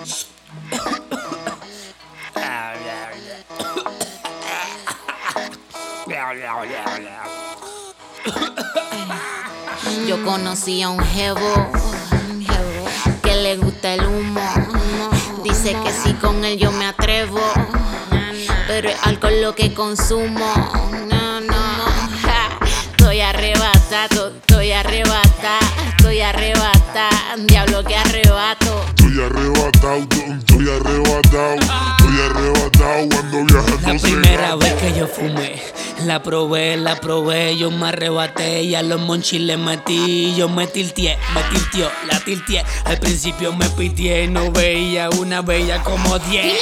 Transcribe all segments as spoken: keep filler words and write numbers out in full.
Yo conocí a un jevo que le gusta el humo. Dice que si con él yo me atrevo, pero es alcohol lo que consumo. No, no, ja. Estoy arrebatada, estoy arrebatada, estoy arrebatada. Diablo que arrebato. Estoy arrebatado, estoy arrebatado, estoy arrebatado cuando viajando. La primera vez que yo fumé, la probé, la probé, yo me arrebaté y a los monchis le metí. Yo me tilteé, me tilteó, la tilteé. Al principio me pitié y no veía una bella como diez.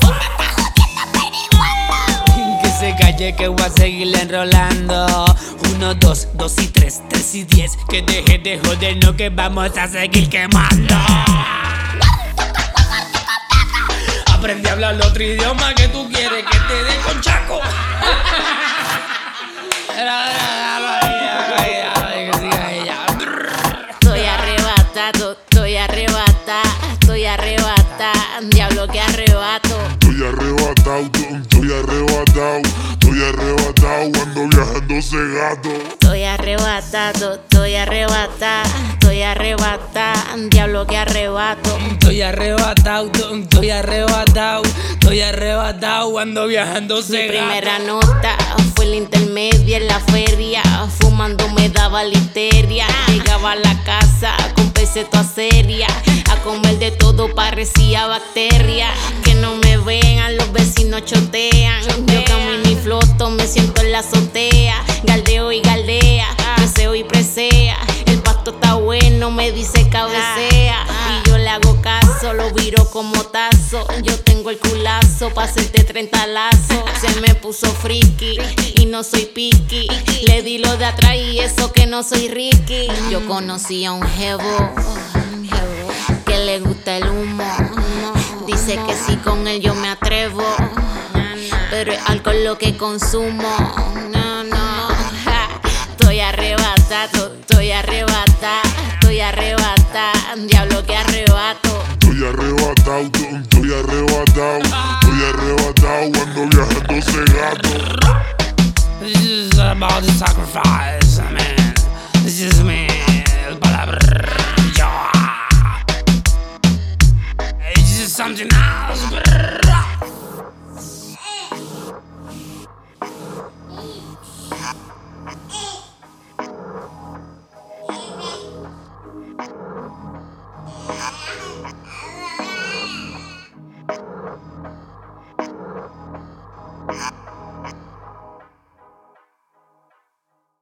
Que se calle que voy a seguirle enrolando. Uno, dos, dos y tres, tres y diez. Que deje de joder, no que vamos a seguir quemando. Aprendí a hablar otro idioma que tú quieres que te dé con chaco. Estoy arrebatado, estoy arrebatada, estoy arrebatada. Diablo que arrebato. Estoy arrebatado, estoy arrebatado, estoy arrebatado cuando viajando ese gato. Estoy arrebatado, estoy arrebatada, estoy arrebatada. Diablo que arrebato. Estoy arrebatado, estoy arrebatado, estoy arrebatado cuando viajando se Mi primera nota fue la intermedia en la feria. Fumando me daba listeria. Llegaba a la casa con peseto a seria. A comer de todo parecía bacteria. Que no me vean, los vecinos chotean. Yo camino y floto, me siento en la azotea. Galdeo y galdea, preseo y presea. El pasto está bueno, me dice cabecea. Y yo le hago caso, lo viro como tazo. Yo tengo el culazo pa' hacerte treinta lazos. Se me puso friki y no soy piqui. Le di lo de atrás y eso que no soy Ricky. Yo conocí a un jevo que le gusta el humo. Dice que si con él yo me atrevo, pero es alcohol lo que consumo. No, no, ja. Estoy arrebatado, estoy arrebatada, estoy arrebatada. Diablo que arrebato. Estoy arrebatado, estoy arrebatado, estoy arrebatado cuando viajando ese gato. This is about the sacrifice, man. This is me, el palabra. This is something else.